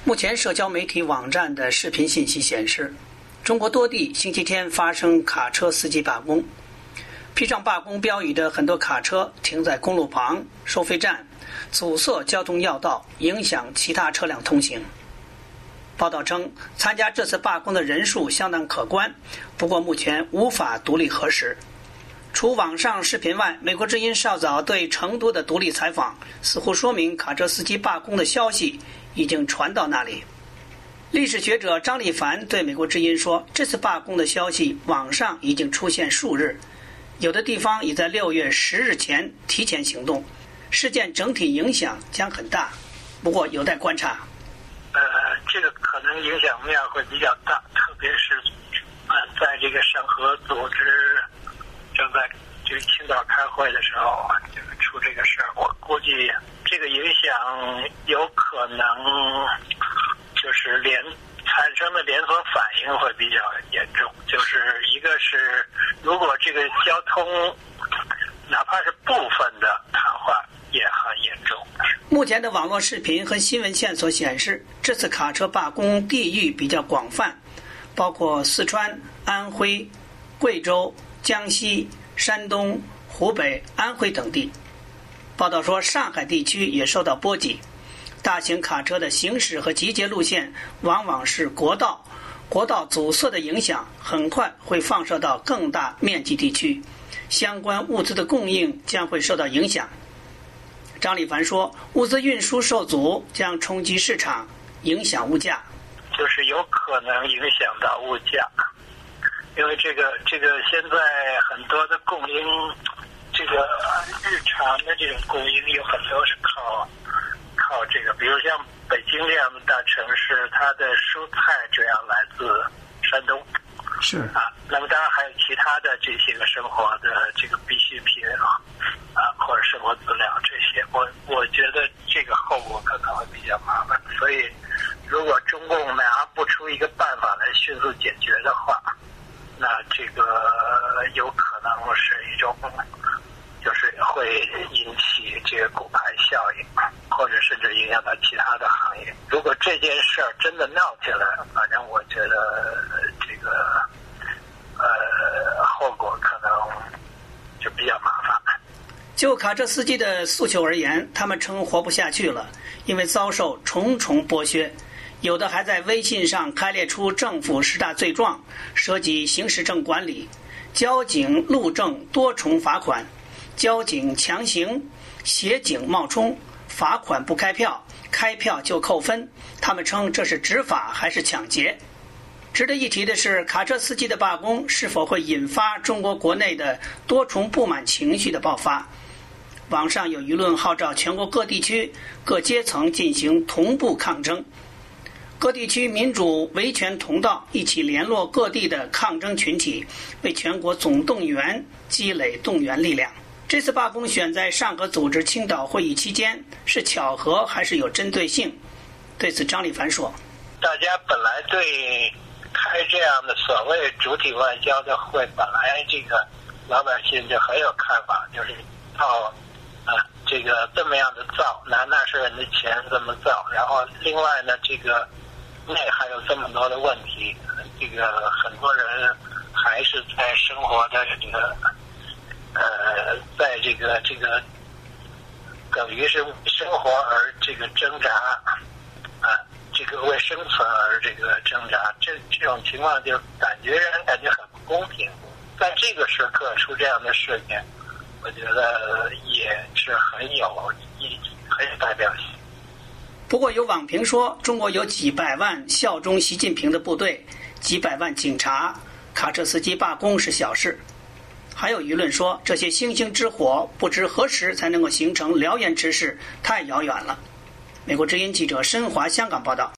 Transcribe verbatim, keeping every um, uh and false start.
目前社交媒体网站的视频信息显示，中国多地星期天发生卡车司机罢工，披上罢工标语的很多卡车停在公路旁、收费站，阻塞交通要道，影响其他车辆通行。报道称，参加这次罢工的人数相当可观，不过目前无法独立核实。除网上视频外，美国之音稍早对成都的独立采访似乎说明卡车司机罢工的消息已经传到那里。历史学者张立凡对美国之音说，这次罢工的消息网上已经出现数日，有的地方已在六月十日前提前行动，事件整体影响将很大，不过有待观察。 呃，这个可能影响面会比较大，特别是呃，在这个审核组织正在这个青岛开会的时候，这个出这个事儿，我估计这个影响有可能就是连产生的连锁反应会比较严重。就是一个是，如果这个交通哪怕是部分的瘫痪，也很严重。 目前的网络视频和新闻线索显示，这次卡车罢工地域比较广泛，包括四川、安徽、贵州、江西、山东、湖北、安徽等地。报道说，上海地区也受到波及。大型卡车的行驶和集结路线往往是国道，国道阻塞的影响很快会放射到更大面积地区，相关物资的供应将会受到影响。张立凡说，物资运输受阻将冲击市场，影响物价。 就是有可能影响到物价，因为这个这个现在很多的供应，这个日常的这种供应有很多是靠靠这个，比如像北京这样的大城市，它的蔬菜主要来自山东， 是啊，那么当然还有其他的这些个生活的这个必需品啊，啊或者生活资料这些，我我觉得这个后果可能会比较麻烦，所以如果中共拿不出一个办法来迅速解决的话，那这个有可能是一种就是会引起这个骨牌效应，或者甚至影响到其他的行业。如果这件事儿真的闹起来，反正我觉得这个呃后果可能就比较麻烦。 就卡车司机的诉求而言，他们称活不下去了，因为遭受重重剥削，有的还在微信上开列出政府十大罪状，涉及行驶证管理、交警路政多重罚款、交警强行、协警冒充、罚款不开票、开票就扣分，他们称这是执法还是抢劫。值得一提的是，卡车司机的罢工是否会引发中国国内的多重不满情绪的爆发。网上有舆论号召全国各地区各阶层进行同步抗争，各地区民主维权同道一起联络各地的抗争群体，为全国总动员积累动员力量。这次罢工选在上合组织青岛会议期间，是巧合还是有针对性？对此，张立凡说： 大家本来对开这样的所谓主体外交的会，本来这个老百姓就很有看法，就是靠啊这个这么样的造，拿纳税人的钱这么造，然后另外呢，这个内还有这么多的问题，这个很多人还是在生活的这个呃，在这个这个等于是生活而这个挣扎啊，这个为生存而这个挣扎，这这种情况就感觉让人感觉很不公平。在这个时刻出这样的事情，我觉得也是很有意义、很有代表性。 不过有网评说，中国有几百万效忠习近平的部队，几百万警察，卡车司机罢工是小事。还有舆论说，这些星星之火不知何时才能够形成燎原之势，太遥远了。美国之音记者申华香港报道。